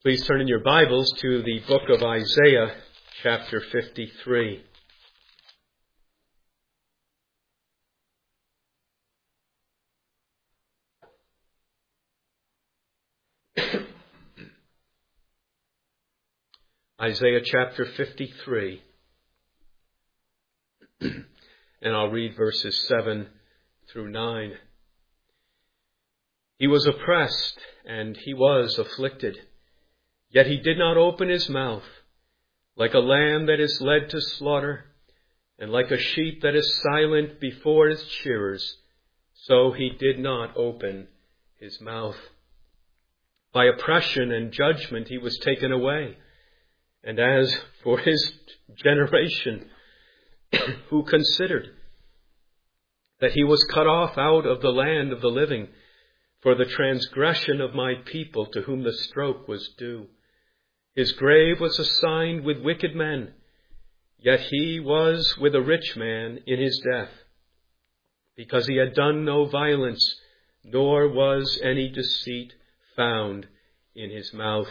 Please turn in your Bibles to the book of Isaiah, chapter 53. Isaiah chapter 53. And I'll read verses 7 through 9. He was oppressed and he was afflicted, yet he did not open his mouth. Like a lamb that is led to slaughter, and like a sheep that is silent before its shearers, so he did not open his mouth. By oppression and judgment he was taken away. And as for his generation, who considered that he was cut off out of the land of the living for the transgression of my people to whom the stroke was due. His grave was assigned with wicked men, yet he was with a rich man in his death, because he had done no violence, nor was any deceit found in his mouth.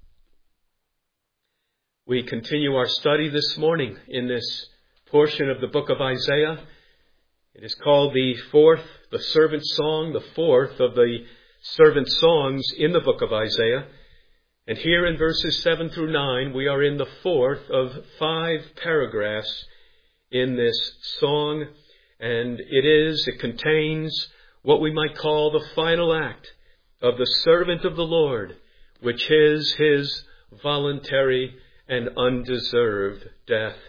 We continue our study this morning in this portion of the book of Isaiah. It is called the servant song, the fourth of the servant songs in the book of Isaiah. And here in verses 7 through 9, we are in the fourth of 5 paragraphs in this song. And it contains what we might call the final act of the servant of the Lord, which is his voluntary and undeserved death.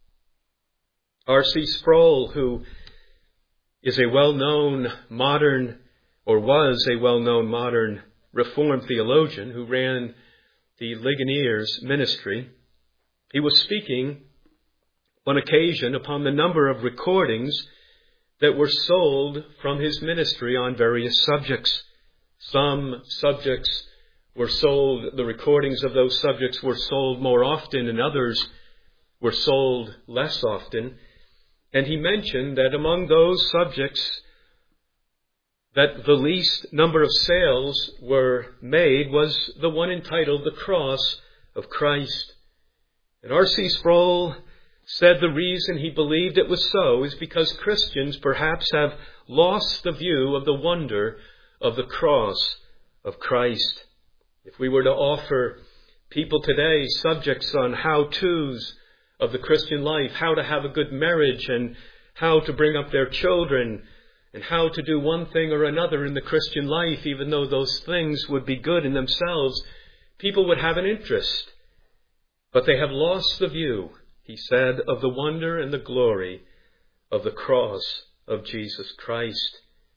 R.C. Sproul, who was a well-known modern Reformed theologian who ran the Ligoniers ministry, he was speaking on occasion upon the number of recordings that were sold from his ministry on various subjects. Some subjects were sold, the recordings of those subjects were sold more often, and others were sold less often. And he mentioned that among those subjects that the least number of sales were made was the one entitled The Cross of Christ. And R.C. Sproul said the reason he believed it was so is because Christians perhaps have lost the view of the wonder of the cross of Christ. If we were to offer people today subjects on how-tos of the Christian life, how to have a good marriage and how to bring up their children and how to do one thing or another in the Christian life, even though those things would be good in themselves, people would have an interest. But they have lost the view, he said, of the wonder and the glory of the cross of Jesus Christ.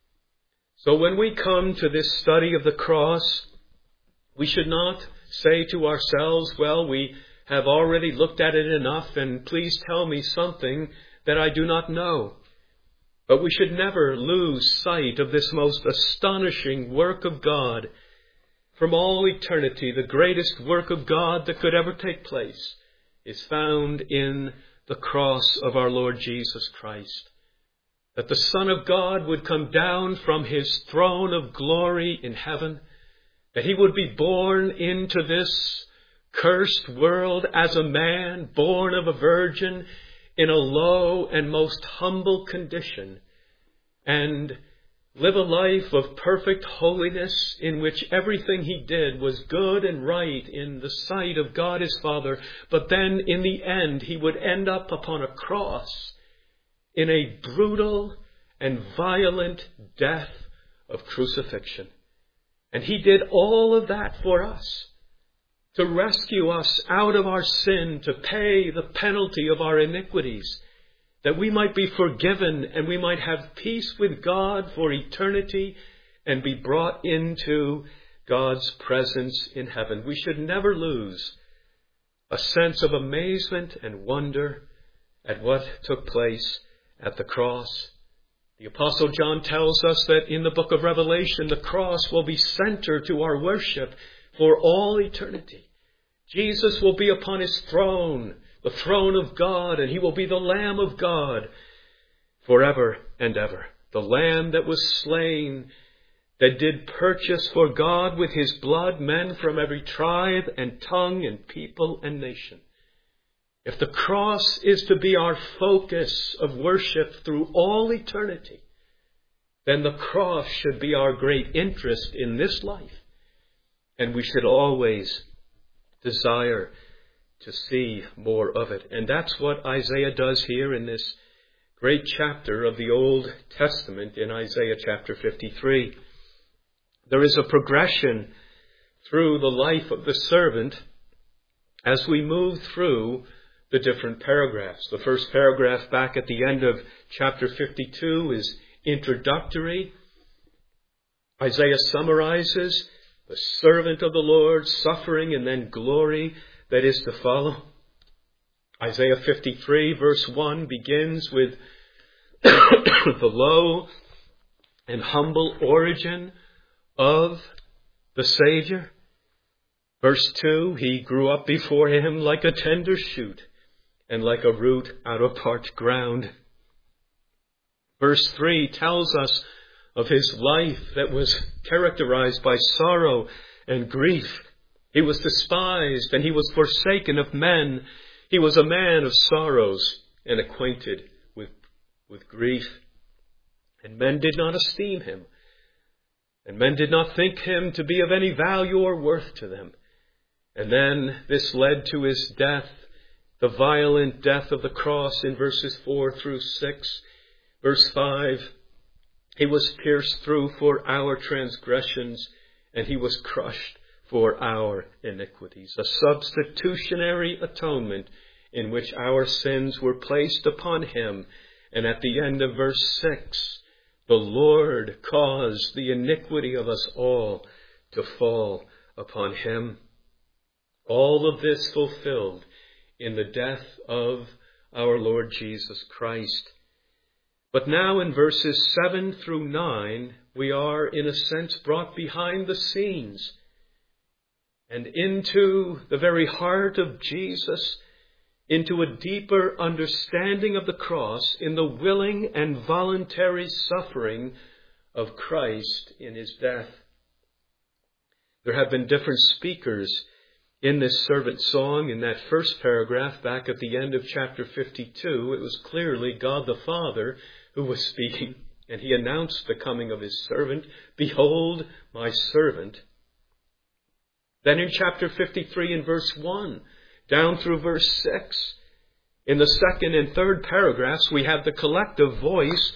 So when we come to this study of the cross, we should not say to ourselves, well, we have already looked at it enough, and please tell me something that I do not know. But we should never lose sight of this most astonishing work of God. From all eternity, the greatest work of God that could ever take place is found in the cross of our Lord Jesus Christ. That the Son of God would come down from his throne of glory in heaven, that he would be born into this cursed world as a man, born of a virgin, in a low and most humble condition, and live a life of perfect holiness in which everything he did was good and right in the sight of God his Father, but then in the end he would end up upon a cross in a brutal and violent death of crucifixion. And he did all of that for us, to rescue us out of our sin, to pay the penalty of our iniquities, that we might be forgiven and we might have peace with God for eternity and be brought into God's presence in heaven. We should never lose a sense of amazement and wonder at what took place at the cross. The Apostle John tells us that in the book of Revelation, the cross will be center to our worship for all eternity. Jesus will be upon his throne, the throne of God, and he will be the Lamb of God forever and ever. The Lamb that was slain that did purchase for God with his blood men from every tribe and tongue and people and nation. If the cross is to be our focus of worship through all eternity, then the cross should be our great interest in this life. And we should always desire to see more of it. And that's what Isaiah does here in this great chapter of the Old Testament in Isaiah chapter 53. There is a progression through the life of the servant as we move through the different paragraphs. The first paragraph back at the end of chapter 52 is introductory. Isaiah summarizes the servant of the Lord, suffering and then glory that is to follow. Isaiah 53 verse 1 begins with the low and humble origin of the Savior. Verse 2, he grew up before him like a tender shoot and like a root out of parched ground. Verse 3 tells us of his life that was characterized by sorrow and grief. He was despised and he was forsaken of men. He was a man of sorrows and acquainted with grief. And men did not esteem him. And men did not think him to be of any value or worth to them. And then this led to his death, the violent death of the cross in verses 4 through 6. Verse 5, he was pierced through for our transgressions, and he was crushed for our iniquities. A substitutionary atonement in which our sins were placed upon him. And at the end of verse 6, the Lord caused the iniquity of us all to fall upon him. All of this fulfilled in the death of our Lord Jesus Christ. But now in verses 7 through 9, we are in a sense brought behind the scenes and into the very heart of Jesus, into a deeper understanding of the cross in the willing and voluntary suffering of Christ in his death. There have been different speakers in this servant song. In that first paragraph back at the end of chapter 52, it was clearly God the Father who was speaking, and he announced the coming of his servant. Behold, my servant. Then in chapter 53 in verse 1, down through verse 6, in the second and third paragraphs, we have the collective voice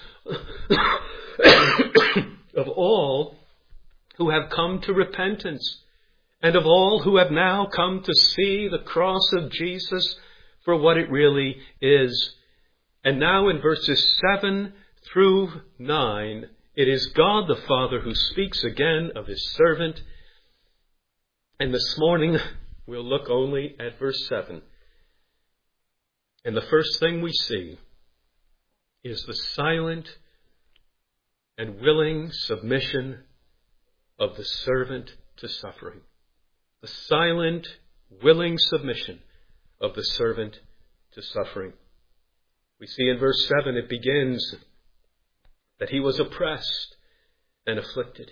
of all who have come to repentance and of all who have now come to see the cross of Jesus for what it really is. And now in verses 7 through 9, it is God the Father who speaks again of his servant. And this morning, we'll look only at verse 7. And the first thing we see is the silent and willing submission of the servant to suffering. The silent, willing submission of the servant to suffering. We see in verse 7, it begins that he was oppressed and afflicted.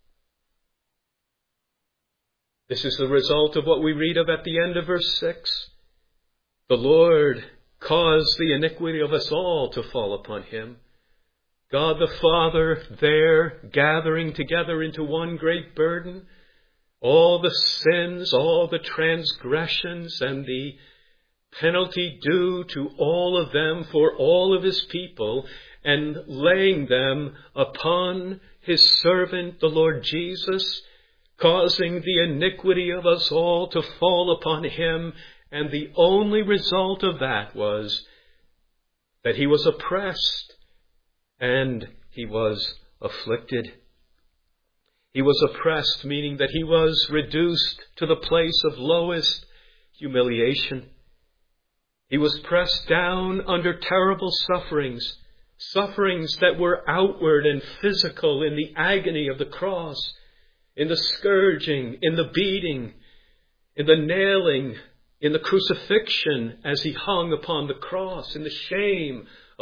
This is the result of what we read of at the end of verse 6. The Lord caused the iniquity of us all to fall upon him. God the Father there gathering together into one great burden all the sins, all the transgressions, and the penalty due to all of them for all of his people, and laying them upon his servant, the Lord Jesus, causing the iniquity of us all to fall upon him. And the only result of that was that he was oppressed and he was afflicted. He was oppressed, meaning that he was reduced to the place of lowest humiliation. He was pressed down under terrible sufferings, sufferings that were outward and physical in the agony of the cross, in the scourging, in the beating, in the nailing, in the crucifixion as he hung upon the cross, in the shame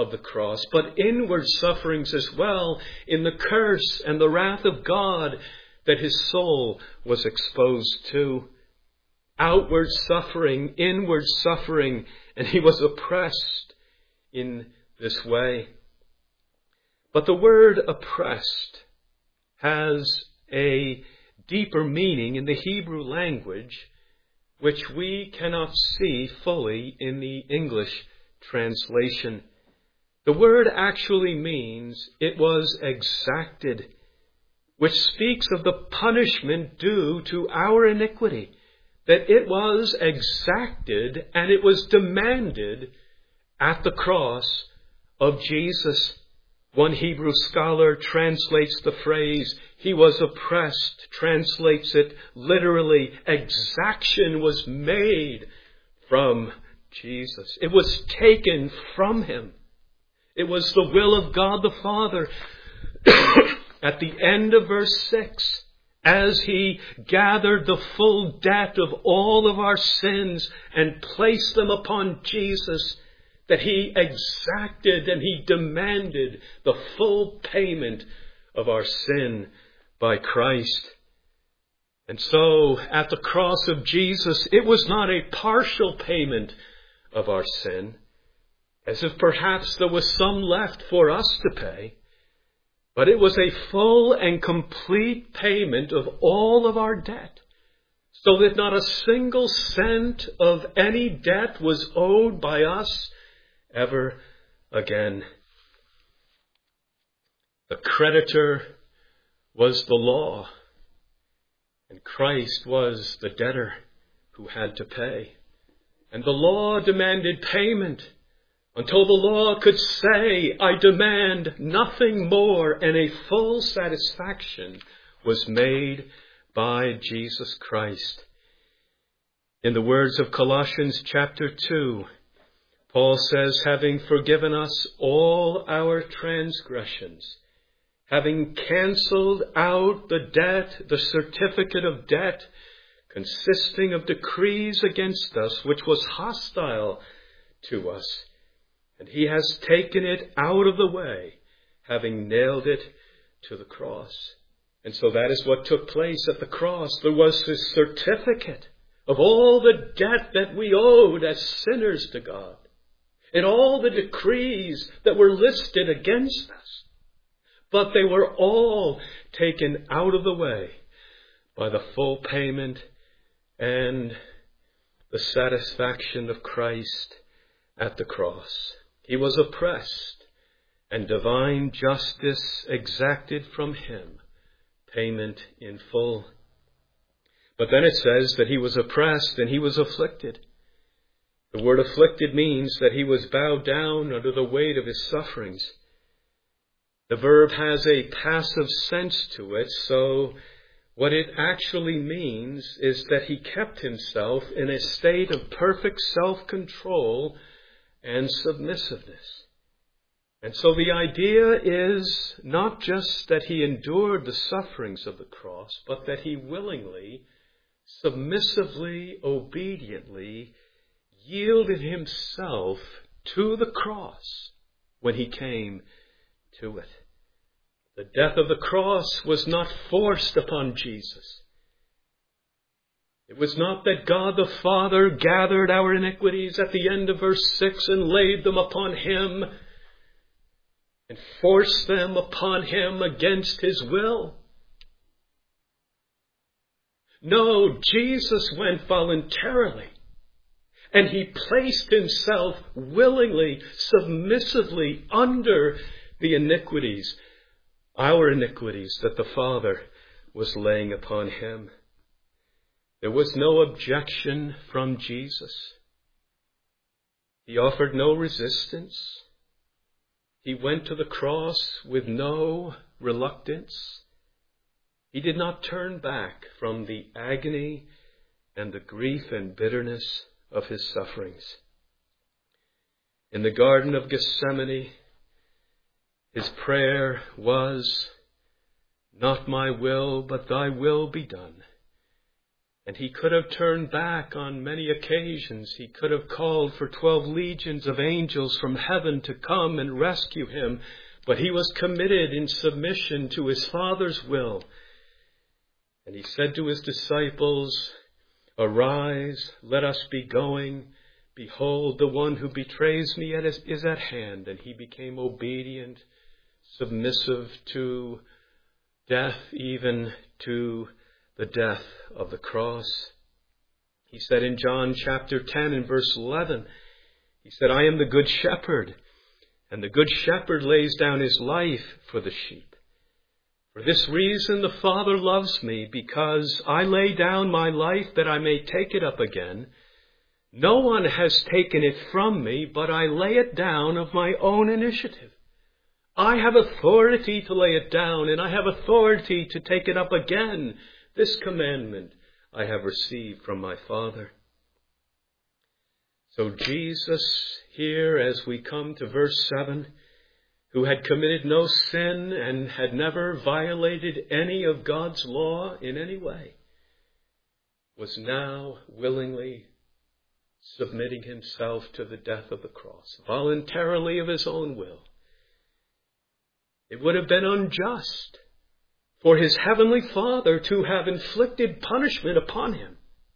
of the cross, but inward sufferings as well in the curse and the wrath of God that his soul was exposed to. Outward suffering, inward suffering, and he was oppressed in this way. But the word oppressed has a deeper meaning in the Hebrew language, which we cannot see fully in the English translation. The word actually means it was exacted, which speaks of the punishment due to our iniquity, that it was exacted and it was demanded at the cross of Jesus. One Hebrew scholar translates the phrase, he was oppressed, translates it literally, exaction was made from Jesus. It was taken from him. It was the will of God the Father. At the end of verse 6, as he gathered the full debt of all of our sins and placed them upon Jesus, that he exacted and he demanded the full payment of our sin by Christ. And so, at the cross of Jesus, it was not a partial payment of our sin, as if perhaps there was some left for us to pay, but it was a full and complete payment of all of our debt, so that not a single cent of any debt was owed by us ever again. The creditor was the law, and Christ was the debtor who had to pay. And the law demanded payment until the law could say, I demand nothing more, and a full satisfaction was made by Jesus Christ. In the words of Colossians chapter 2, Paul says, having forgiven us all our transgressions, having cancelled out the debt, the certificate of debt, consisting of decrees against us, which was hostile to us, and he has taken it out of the way, having nailed it to the cross. And so that is what took place at the cross. There was this certificate of all the debt that we owed as sinners to God, and all the decrees that were listed against us. But they were all taken out of the way by the full payment and the satisfaction of Christ at the cross. He was oppressed, and divine justice exacted from him payment in full. But then it says that he was oppressed and he was afflicted. The word afflicted means that he was bowed down under the weight of his sufferings. The verb has a passive sense to it, so what it actually means is that he kept himself in a state of perfect self-control and submissiveness. And so the idea is not just that he endured the sufferings of the cross, but that he willingly, submissively, obediently yielded himself to the cross when he came to it. The death of the cross was not forced upon Jesus. It was not that God the Father gathered our iniquities at the end of verse 6 and laid them upon him and forced them upon him against his will. No, Jesus went voluntarily, and he placed himself willingly, submissively under the iniquities, our iniquities that the Father was laying upon him. There was no objection from Jesus. He offered no resistance. He went to the cross with no reluctance. He did not turn back from the agony and the grief and bitterness of his sufferings. In the Garden of Gethsemane, his prayer was, not my will, but thy will be done. And he could have turned back on many occasions. He could have called for 12 legions of angels from heaven to come and rescue him. But he was committed in submission to his Father's will. And he said to his disciples, "Arise, let us be going. Behold, the one who betrays me is at hand." And he became obedient, submissive to death, even to the death of the cross. He said in John chapter 10 and verse 11, he said, "I am the good shepherd, and the good shepherd lays down his life for the sheep. For this reason the Father loves me, because I lay down my life that I may take it up again. No one has taken it from me, but I lay it down of my own initiative. I have authority to lay it down, and I have authority to take it up again. This commandment I have received from my Father." So Jesus here, as we come to verse 7, who had committed no sin and had never violated any of God's law in any way, was now willingly submitting himself to the death of the cross, voluntarily of his own will. It would have been unjust for his heavenly Father to have inflicted punishment upon him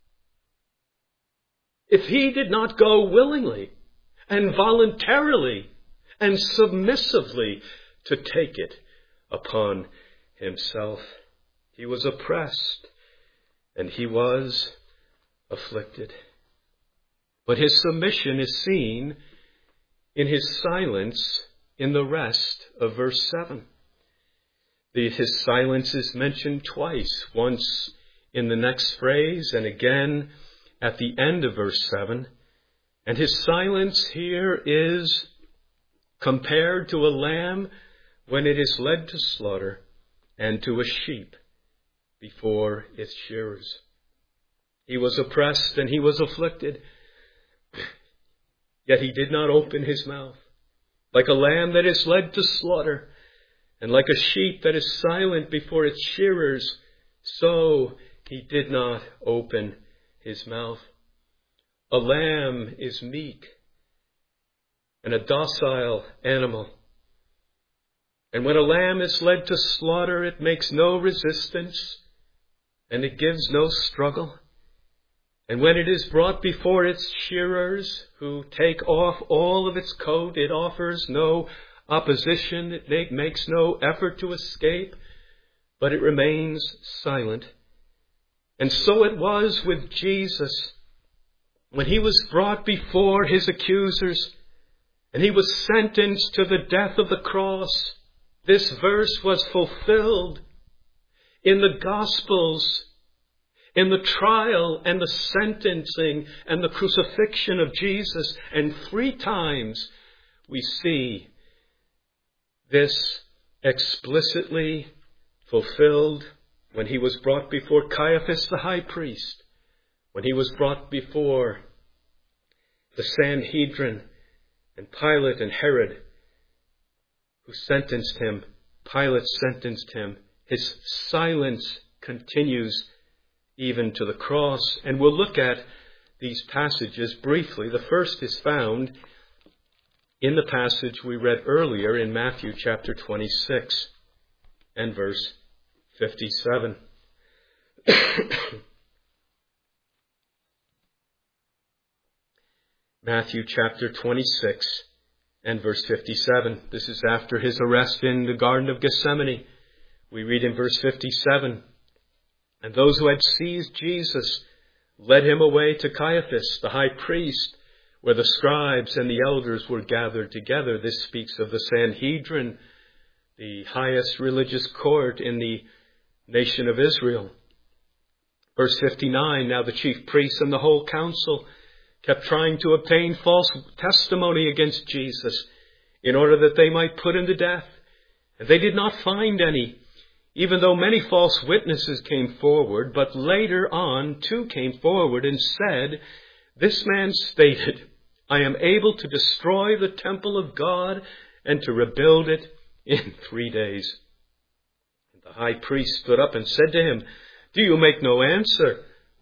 if he did not go willingly and voluntarily and submissively to take it upon himself. He was oppressed and he was afflicted. But his submission is seen in his silence in the rest of verse 7. His silence is mentioned twice, once in the next phrase and again at the end of verse 7. And his silence here is compared to a lamb when it is led to slaughter and to a sheep before its shearers. He was oppressed and he was afflicted, yet he did not open his mouth. Like a lamb that is led to slaughter, and like a sheep that is silent before its shearers, so he did not open his mouth. A lamb is meek and a docile animal. And when a lamb is led to slaughter, it makes no resistance and it gives no struggle. And when it is brought before its shearers, who take off all of its coat, it offers no opposition, it makes no effort to escape, but it remains silent. And so it was with Jesus. When he was brought before his accusers and he was sentenced to the death of the cross, this verse was fulfilled in the Gospels, in the trial and the sentencing and the crucifixion of Jesus. And 3 times we see this explicitly fulfilled: when he was brought before Caiaphas the high priest, when he was brought before the Sanhedrin and Pilate and Herod, who sentenced him. Pilate sentenced him. His silence continues even to the cross. And we'll look at these passages briefly. The first is found in the passage we read earlier in Matthew chapter 26 and verse 57. Matthew chapter 26 and verse 57. This is after his arrest in the Garden of Gethsemane. We read in verse 57, "And those who had seized Jesus led him away to Caiaphas, the high priest, where the scribes and the elders were gathered together." This speaks of the Sanhedrin, the highest religious court in the nation of Israel. Verse 59, "Now the chief priests and the whole council kept trying to obtain false testimony against Jesus in order that they might put him to death. And they did not find any, even though many false witnesses came forward. But later on, 2 came forward and said, 'This man stated, I am able to destroy the temple of God and to rebuild it in 3 days.' And the high priest stood up and said to him, 'Do you make no answer?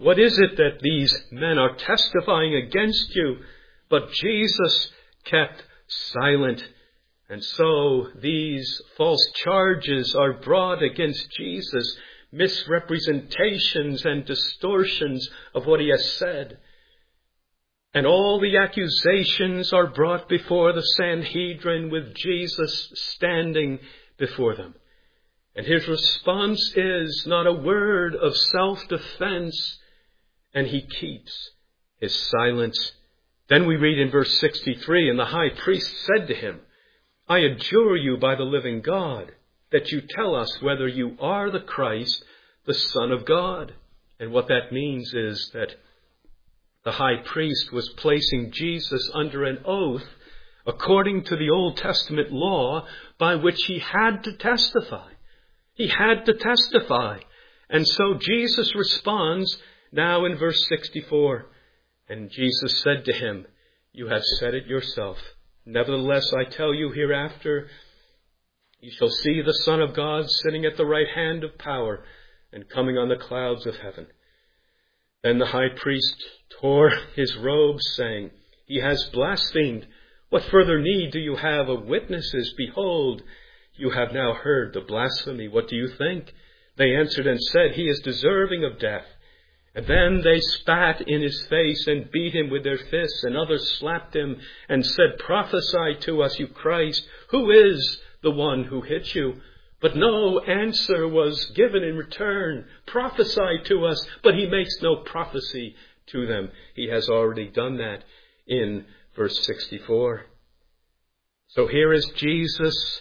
What is it that these men are testifying against you? But Jesus kept silent. And so these false charges are brought against Jesus, misrepresentations and distortions of what he has said. And all the accusations are brought before the Sanhedrin with Jesus standing before them. And his response is not a word of self-defense, and he keeps his silence. Then we read in verse 63, and the high priest said to him, I adjure you by the living God, that you tell us whether you are the Christ, the Son of God. And what that means is that the high priest was placing Jesus under an oath according to the Old Testament law by which he had to testify. He had to testify. And so Jesus responds now in verse 64. And Jesus said to him, you have said it yourself. Nevertheless, I tell you, hereafter you shall see the Son of God sitting at the right hand of power and coming on the clouds of heaven. Then the high priest tore his robes, saying, he has blasphemed. What further need do you have of witnesses? Behold, you have now heard the blasphemy. What do you think? They answered and said, he is deserving of death. And then they spat in his face and beat him with their fists, and others slapped him and said, prophesy to us, you Christ. Who is the one who hit you? But no answer was given in return. Prophesy to us, but he makes no prophecy to them. He has already done that in verse 64. So here is Jesus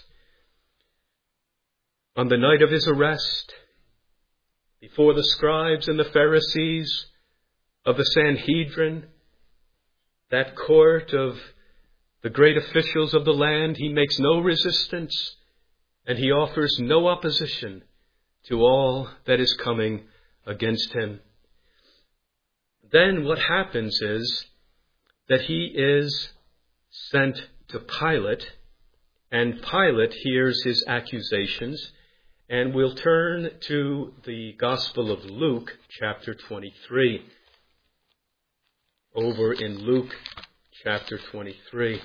on the night of his arrest, before the scribes and the Pharisees of the Sanhedrin, that court of the great officials of the land. He makes no resistance, and he offers no opposition to all that is coming against him. Then what happens is that he is sent to Pilate, and Pilate hears his accusations. And we'll turn to the Gospel of Luke, chapter 23. Over in Luke, chapter 23.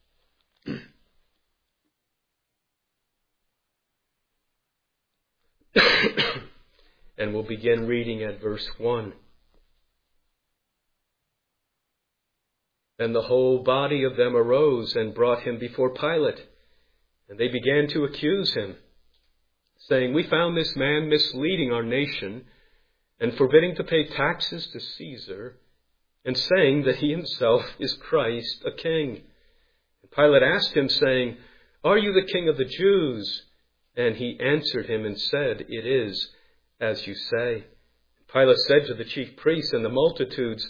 And we'll begin reading at verse 1. Then the whole body of them arose and brought him before Pilate. And they began to accuse him, saying, we found this man misleading our nation and forbidding to pay taxes to Caesar, and saying that he himself is Christ, a king. And Pilate asked him, saying, are you the king of the Jews? And he answered him and said, it is as you say. Pilate said to the chief priests and the multitudes,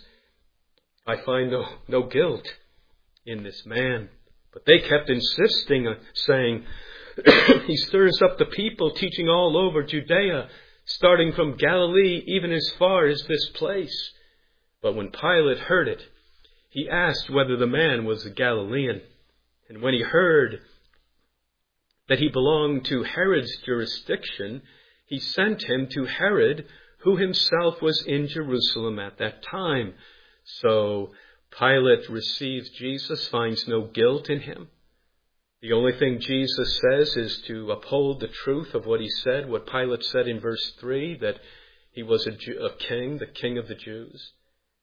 I find no guilt in this man. But they kept insisting, saying, he stirs up the people, teaching all over Judea, starting from Galilee, even as far as this place. But when Pilate heard it, he asked whether the man was a Galilean. And when he heard that he belonged to Herod's jurisdiction, he sent him to Herod, who himself was in Jerusalem at that time. So Pilate receives Jesus, finds no guilt in him. The only thing Jesus says is to uphold the truth of what he said, what Pilate said in verse 3, that he was a king, the king of the Jews.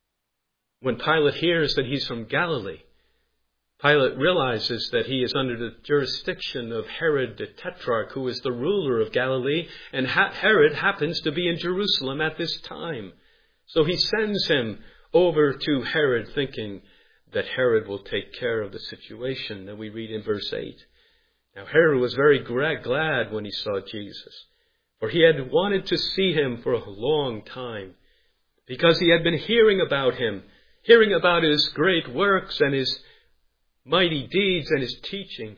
When Pilate hears that he's from Galilee, Pilate realizes that he is under the jurisdiction of Herod the Tetrarch, who is the ruler of Galilee, and Herod happens to be in Jerusalem at this time. So he sends him over to Herod, thinking that Herod will take care of the situation that we read in verse 8. Now Herod was very glad when he saw Jesus, for he had wanted to see him for a long time, because he had been hearing about him, hearing about his great works and his mighty deeds and his teaching,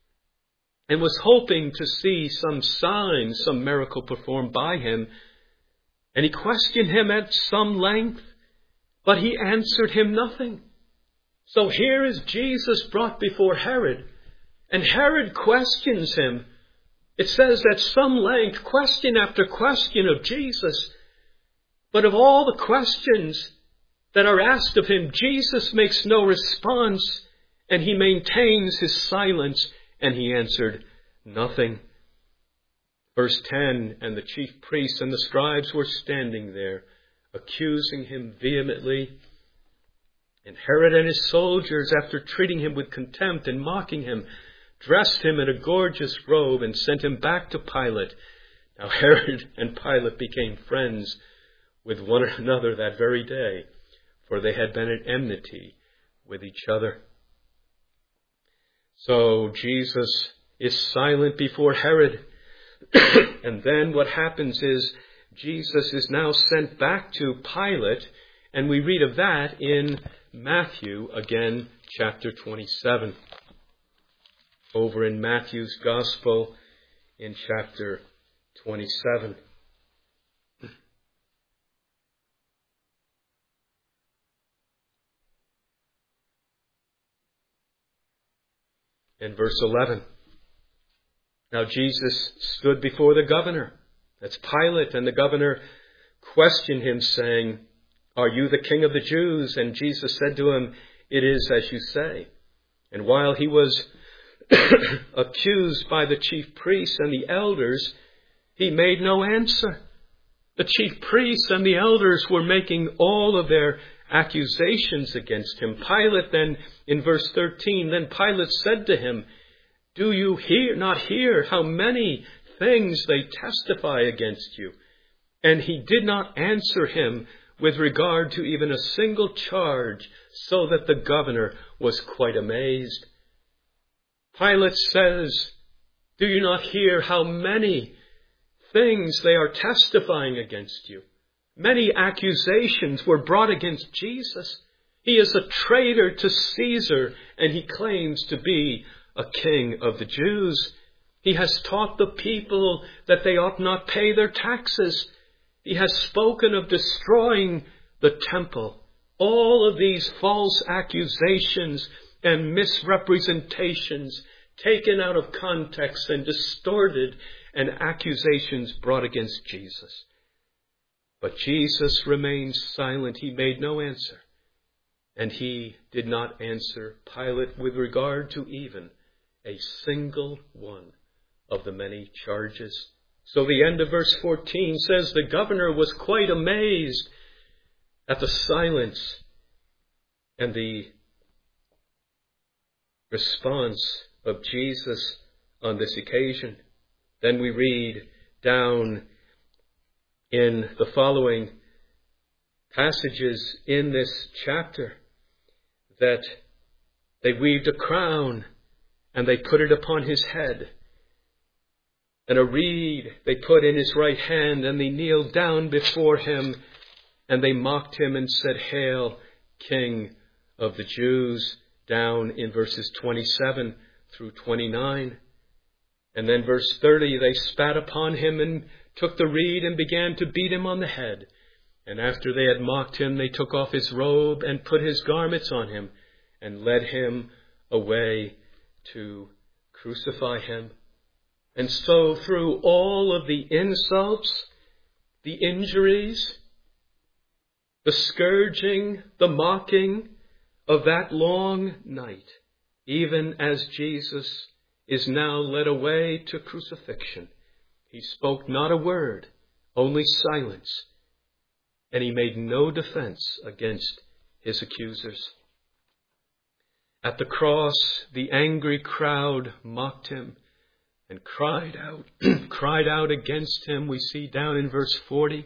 and was hoping to see some sign, some miracle performed by him. And he questioned him at some length, but he answered him nothing. So here is Jesus brought before Herod, and Herod questions him. It says at some length, question after question of Jesus. But of all the questions that are asked of him, Jesus makes no response, and he maintains his silence, and he answered nothing. Verse 10, and the chief priests and the scribes were standing there, accusing him vehemently. And Herod and his soldiers, after treating him with contempt and mocking him, dressed him in a gorgeous robe and sent him back to Pilate. Now Herod and Pilate became friends with one another that very day, for they had been at enmity with each other. So Jesus is silent before Herod. And then what happens is Jesus is now sent back to Pilate, and we read of that in Matthew, again, chapter 27. Over in Matthew's Gospel in chapter 27. In verse 11. Now Jesus stood before the governor, that's Pilate, and the governor questioned him, saying, "Are you the king of the Jews?" And Jesus said to him, "It is as you say." And while he was accused by the chief priests and the elders, he made no answer. The chief priests and the elders were making all of their accusations against him. Pilate then, in verse 13, then Pilate said to him, "Do you not hear how many things they testify against you?" And he did not answer him with regard to even a single charge, so that the governor was quite amazed. Pilate says, "Do you not hear how many things they are testifying against you?" Many accusations were brought against Jesus. He is a traitor to Caesar, and he claims to be a king of the Jews. He has taught the people that they ought not pay their taxes. He has spoken of destroying the temple. All of these false accusations and misrepresentations taken out of context and distorted, and accusations brought against Jesus. But Jesus remained silent. He made no answer. And he did not answer Pilate with regard to even a single one of the many charges. So the end of verse 14 says the governor was quite amazed at the silence and the response of Jesus on this occasion. Then we read down in the following passages in this chapter that they weaved a crown and they put it upon his head, and a reed they put in his right hand, and they kneeled down before him, and they mocked him and said, "Hail, King of the Jews," down in verses 27 through 29. And then verse 30, they spat upon him and took the reed and began to beat him on the head. And after they had mocked him, they took off his robe and put his garments on him and led him away to crucify him. And so through all of the insults, the injuries, the scourging, the mocking of that long night, even as Jesus is now led away to crucifixion, he spoke not a word, only silence, and he made no defense against his accusers. At the cross, the angry crowd mocked him and cried out against him. We see down in verse 40.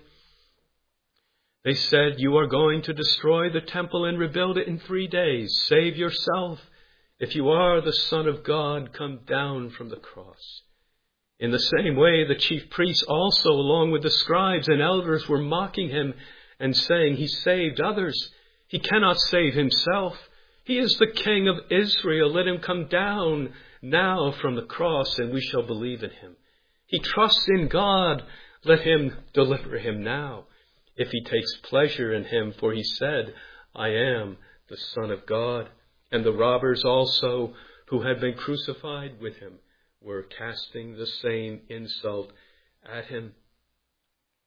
They said, "You are going to destroy the temple and rebuild it in 3 days. Save yourself. If you are the Son of God, come down from the cross." In the same way, the chief priests also, along with the scribes and elders, were mocking him and saying, "He saved others. He cannot save himself. He is the King of Israel. Let him come down now from the cross, and we shall believe in him. He trusts in God. Let him deliver him now, if he takes pleasure in him. For he said, 'I am the Son of God.'" And the robbers also, who had been crucified with him, were casting the same insult at him.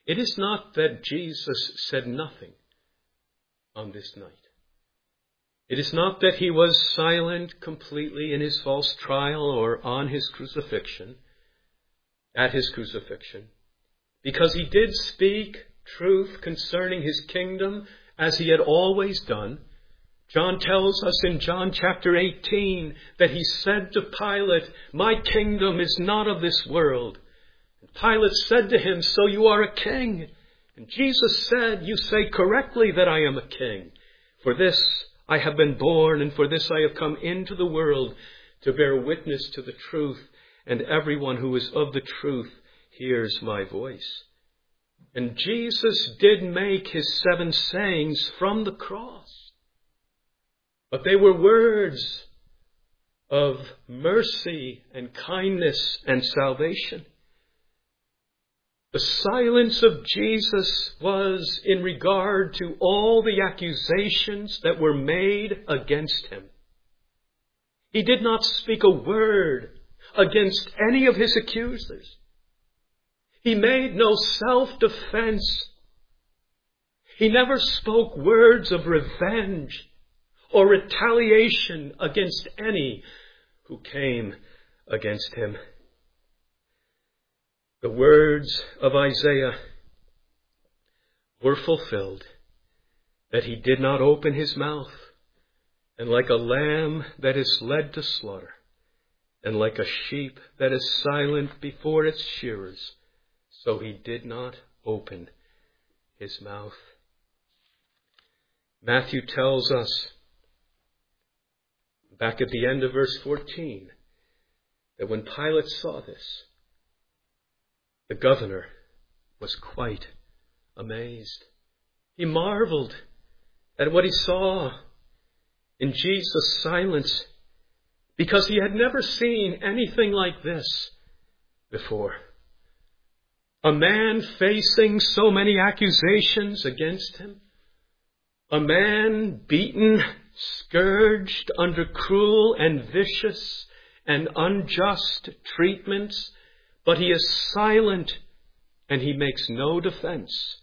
It is not that Jesus said nothing on this night. It is not that he was silent completely in his false trial or on his crucifixion, at his crucifixion, because he did speak truth concerning his kingdom as he had always done. John tells us in John chapter 18 that he said to Pilate, "My kingdom is not of this world." And Pilate said to him, "So you are a king?" And Jesus said, "You say correctly that I am a king. For this I have been born, and for this I have come into the world, to bear witness to the truth. And everyone who is of the truth hears my voice." And Jesus did make his 7 sayings from the cross. But they were words of mercy and kindness and salvation. The silence of Jesus was in regard to all the accusations that were made against him. He did not speak a word against any of his accusers. He made no self-defense. He never spoke words of revenge or retaliation against any who came against him. The words of Isaiah were fulfilled, that he did not open his mouth, and like a lamb that is led to slaughter, and like a sheep that is silent before its shearers, so he did not open his mouth. Matthew tells us, back at the end of verse 14, that when Pilate saw this, the governor was quite amazed. He marveled at what he saw in Jesus' silence, because he had never seen anything like this before. A man facing so many accusations against him. A man beaten, scourged under cruel and vicious and unjust treatments, but he is silent and he makes no defense.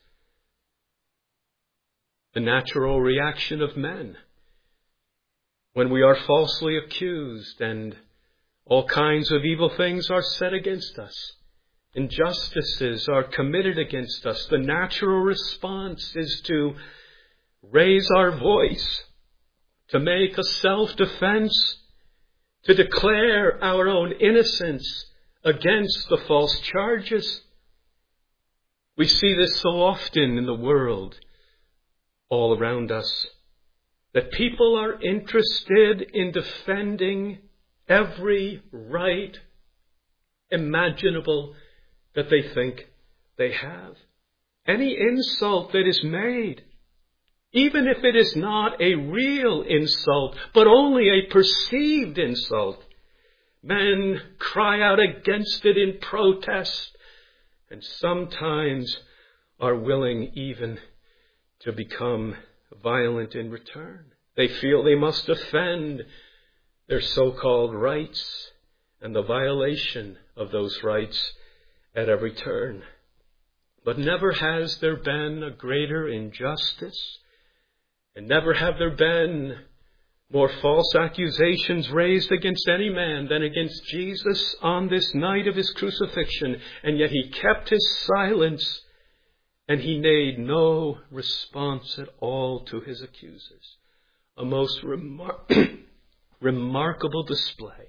The natural reaction of men when we are falsely accused and all kinds of evil things are said against us, injustices are committed against us, the natural response is to raise our voice, to make a self-defense, to declare our own innocence against the false charges. We see this so often in the world all around us, that people are interested in defending every right imaginable that they think they have. Any insult that is made, even if it is not a real insult, but only a perceived insult, men cry out against it in protest, and sometimes are willing even to become violent in return. They feel they must defend their so-called rights and the violation of those rights at every turn. But never has there been a greater injustice, and never have there been more false accusations raised against any man than against Jesus on this night of his crucifixion. And yet he kept his silence, and he made no response at all to his accusers. A most remarkable display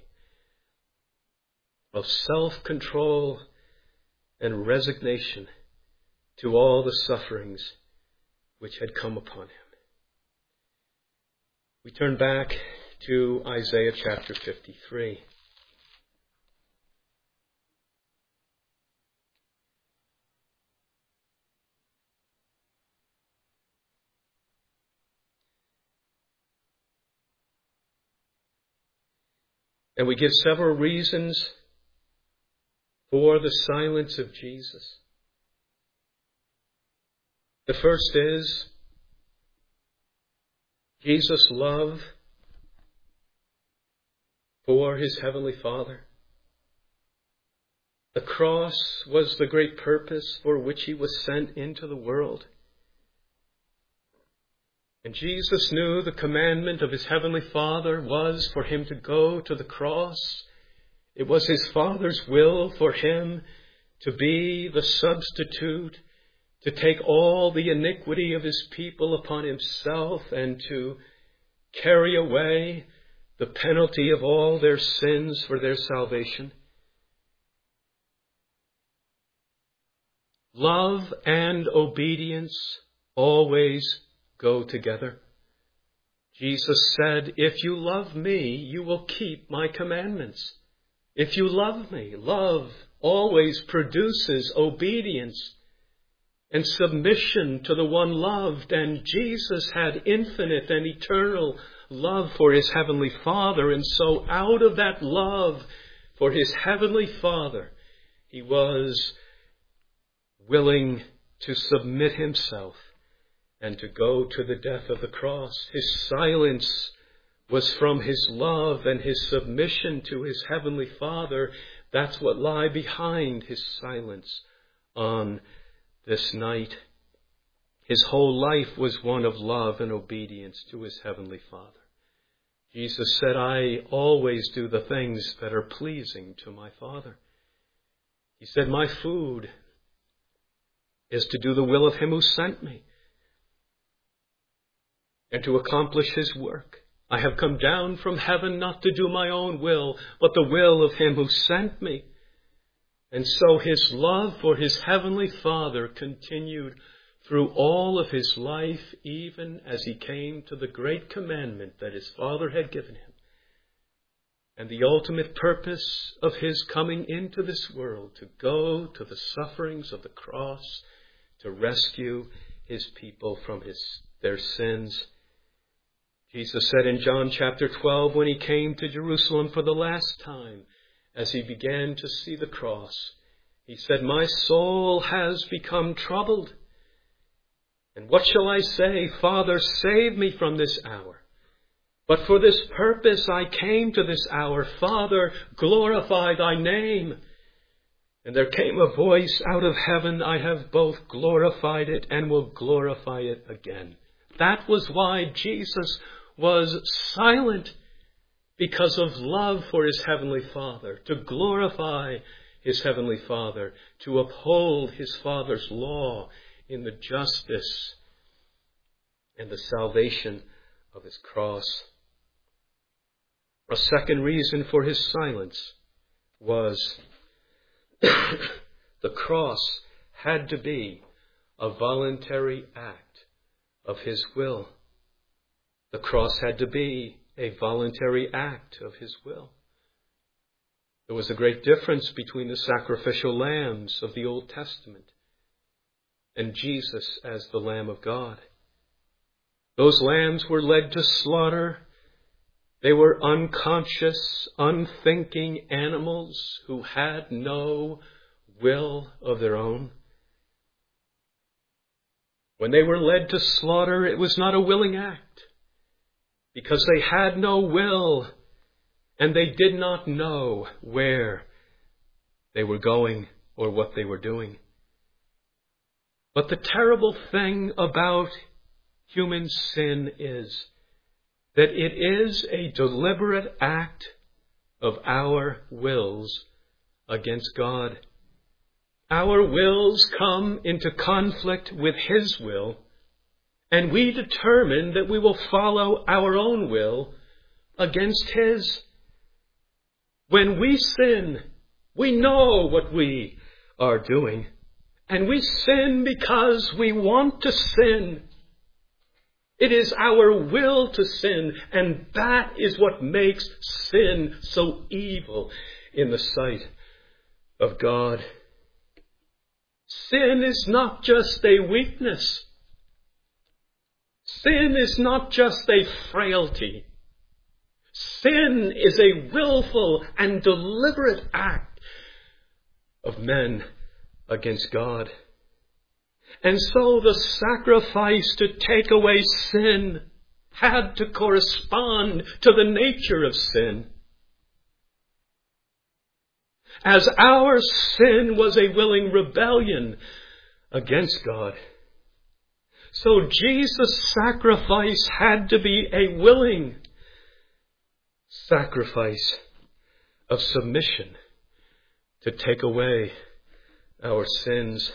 of self-control and resignation to all the sufferings which had come upon him. We turn back to Isaiah chapter 53. And we give several reasons for the silence of Jesus. The first is Jesus' love for his heavenly Father. The cross was the great purpose for which he was sent into the world. And Jesus knew the commandment of his heavenly Father was for him to go to the cross. It was his Father's will for him to be the substitute, to take all the iniquity of his people upon himself and to carry away the penalty of all their sins for their salvation. Love and obedience always go together. Jesus said, "If you love me, you will keep my commandments." If you love me, love always produces obedience and submission to the one loved. And Jesus had infinite and eternal love for his heavenly Father. And so out of that love for his heavenly Father, he was willing to submit himself and to go to the death of the cross. His silence was from his love and his submission to his heavenly Father. That's what lie behind his silence on this night. His whole life was one of love and obedience to his heavenly Father. Jesus said, "I always do the things that are pleasing to my Father." He said, "My food is to do the will of him who sent me and to accomplish his work. I have come down from heaven not to do my own will, but the will of him who sent me." And so his love for his heavenly Father continued through all of his life, even as he came to the great commandment that his Father had given him. And the ultimate purpose of his coming into this world, to go to the sufferings of the cross, to rescue his people from their sins. Jesus said in John chapter 12, when he came to Jerusalem for the last time, as he began to see the cross, he said, "My soul has become troubled. And what shall I say? Father, save me from this hour. But for this purpose I came to this hour. Father, glorify thy name." And there came a voice out of heaven, "I have both glorified it and will glorify it again." That was why Jesus was silent, because of love for his heavenly Father, to glorify his heavenly Father, to uphold his Father's law in the justice and the salvation of his cross. A second reason for his silence was the cross had to be a voluntary act of his will. The cross had to be a voluntary act of his will. There was a great difference between the sacrificial lambs of the Old Testament and Jesus as the Lamb of God. Those lambs were led to slaughter. They were unconscious, unthinking animals who had no will of their own. When they were led to slaughter, it was not a willing act, because they had no will and they did not know where they were going or what they were doing. But the terrible thing about human sin is that it is a deliberate act of our wills against God. Our wills come into conflict with his will, and we determine that we will follow our own will against his. When we sin, we know what we are doing, and we sin because we want to sin. It is our will to sin, and that is what makes sin so evil in the sight of God. Sin is not just a weakness. Sin is not just a frailty. Sin is a willful and deliberate act of men against God. And so the sacrifice to take away sin had to correspond to the nature of sin. as our sin was a willing rebellion against God. So Jesus' sacrifice had to be a willing sacrifice of submission to take away our sins.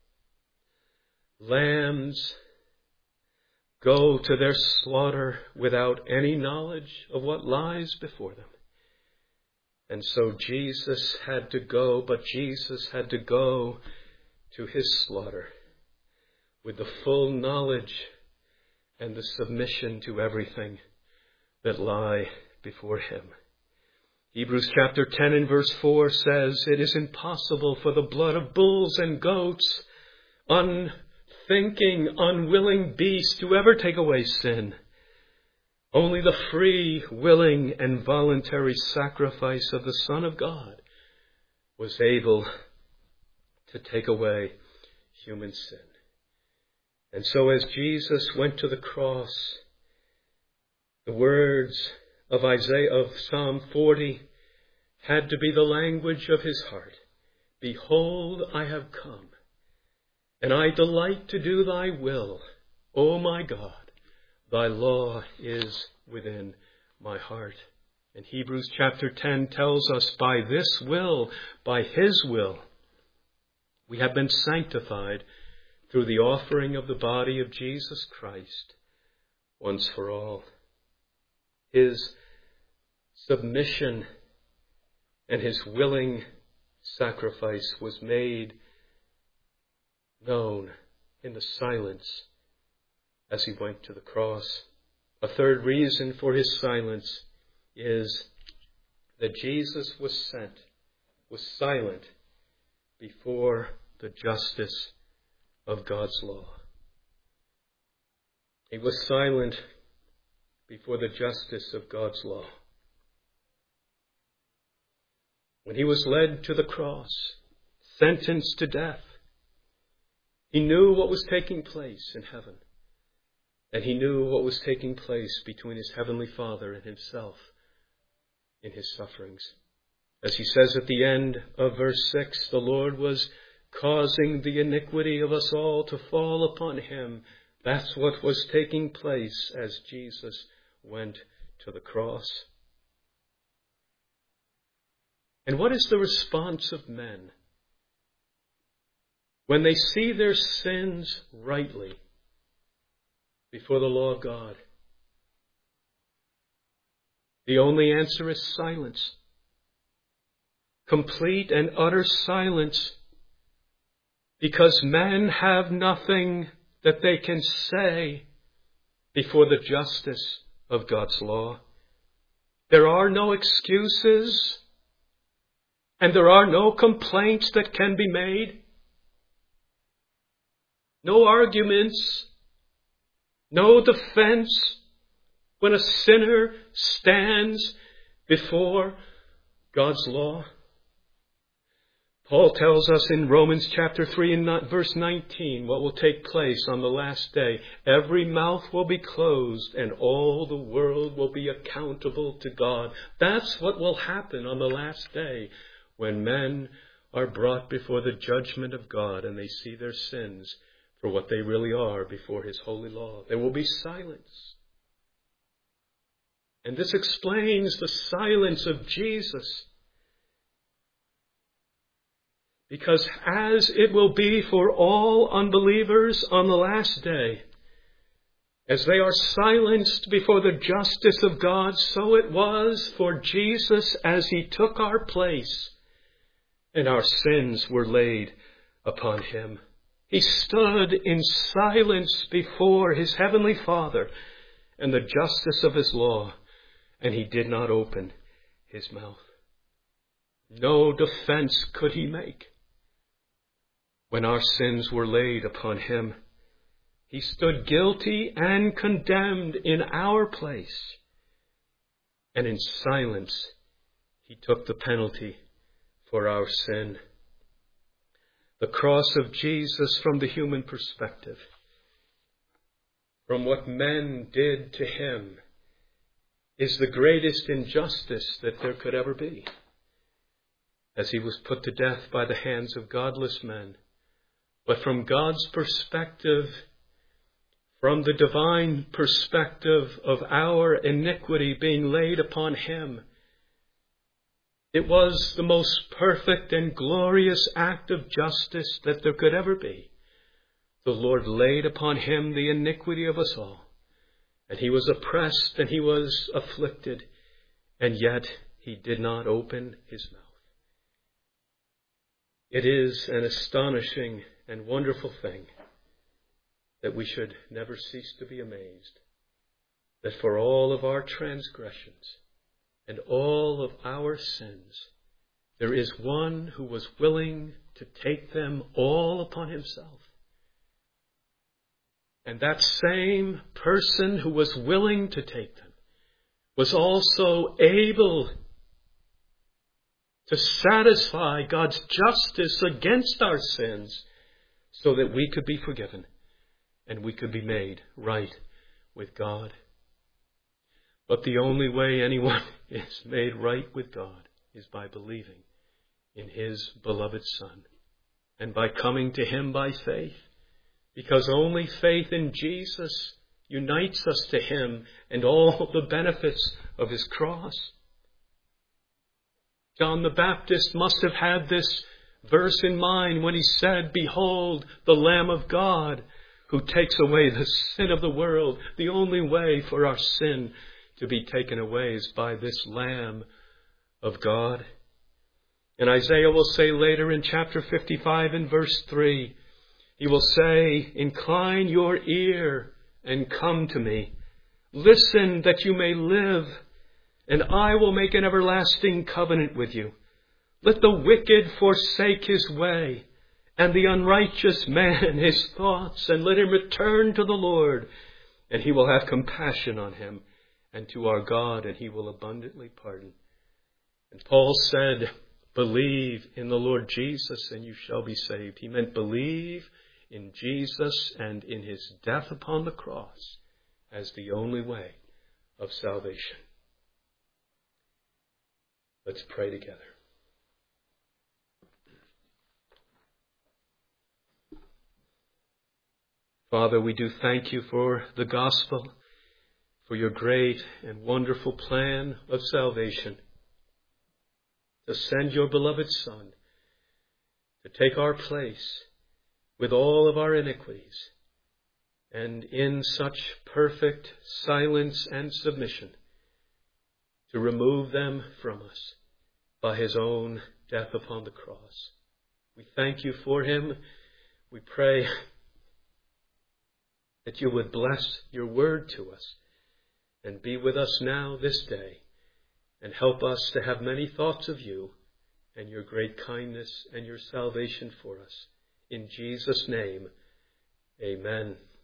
Lambs go to their slaughter without any knowledge of what lies before them. And so Jesus had to go, but Jesus had to go to his slaughter with the full knowledge and the submission to everything that lie before him. Hebrews chapter 10 and verse 4 says, "It is impossible for the blood of bulls and goats, unthinking, unwilling beasts to ever take away sin. Only the free, willing, and voluntary sacrifice of the Son of God was able to take away human sin." And so as Jesus went to the cross, the words of Psalm 40 had to be the language of his heart. "Behold, I have come, and I delight to do thy will. O my God, thy law is within my heart." And Hebrews chapter 10 tells us by this will, by his will, we have been sanctified through the offering of the body of Jesus Christ once for all. His submission and his willing sacrifice was made known in the silence as he went to the cross. A third reason for his silence is that Jesus was silent before the justice of God's law. He was silent before the justice of God's law. When he was led to the cross, sentenced to death, he knew what was taking place in heaven. And he knew what was taking place between his heavenly Father and himself in his sufferings. As he says at the end of verse 6, the Lord was causing the iniquity of us all to fall upon him. That's what was taking place as Jesus went to the cross. And what is the response of men when they see their sins rightly before the law of God? The only answer is silence. Complete and utter silence, because men have nothing that they can say before the justice of God's law. There are no excuses, and there are no complaints that can be made. No arguments, no defense when a sinner stands before God's law. Paul tells us in Romans chapter 3 and verse 19 what will take place on the last day. Every mouth will be closed and all the world will be accountable to God. That's what will happen on the last day when men are brought before the judgment of God and they see their sins for what they really are before his holy law. There will be silence. And this explains the silence of Jesus. Because as it will be for all unbelievers on the last day, as they are silenced before the justice of God, so it was for Jesus as he took our place and our sins were laid upon him. He stood in silence before his heavenly Father and the justice of his law, and he did not open his mouth. No defense could he make. When our sins were laid upon him, he stood guilty and condemned in our place. And in silence, he took the penalty for our sin. The cross of Jesus from the human perspective, from what men did to him, is the greatest injustice that there could ever be. as he was put to death by the hands of godless men. But from God's perspective, from the divine perspective of our iniquity being laid upon him, it was the most perfect and glorious act of justice that there could ever be. The Lord laid upon him the iniquity of us all, and he was oppressed and he was afflicted, and yet he did not open his mouth. It is an astonishing and wonderful thing that we should never cease to be amazed that for all of our transgressions and all of our sins, there is one who was willing to take them all upon himself. And that same person who was willing to take them was also able to satisfy God's justice against our sins so that we could be forgiven and we could be made right with God. But the only way anyone is made right with God is by believing in his beloved Son and by coming to him by faith, because only faith in Jesus unites us to him and all the benefits of his cross. John the Baptist must have had this verse in mind when he said, "Behold, the Lamb of God who takes away the sin of the world." The only way for our sin to be taken away is by this Lamb of God. And Isaiah will say later in chapter 55 in verse 3, he will say, "Incline your ear and come to me. Listen that you may live, and I will make an everlasting covenant with you. Let the wicked forsake his way, and the unrighteous man his thoughts, and let him return to the Lord, and he will have compassion on him, and to our God, and he will abundantly pardon." And Paul said, "Believe in the Lord Jesus, and you shall be saved." He meant believe in Jesus and in his death upon the cross as the only way of salvation. Let's pray together. Father, we do thank you for the gospel, for your great and wonderful plan of salvation, to send your beloved Son to take our place with all of our iniquities, and in such perfect silence and submission to remove them from us by his own death upon the cross. We thank you for him. We pray that you would bless your word to us and be with us now this day and help us to have many thoughts of you and your great kindness and your salvation for us. In Jesus' name, amen.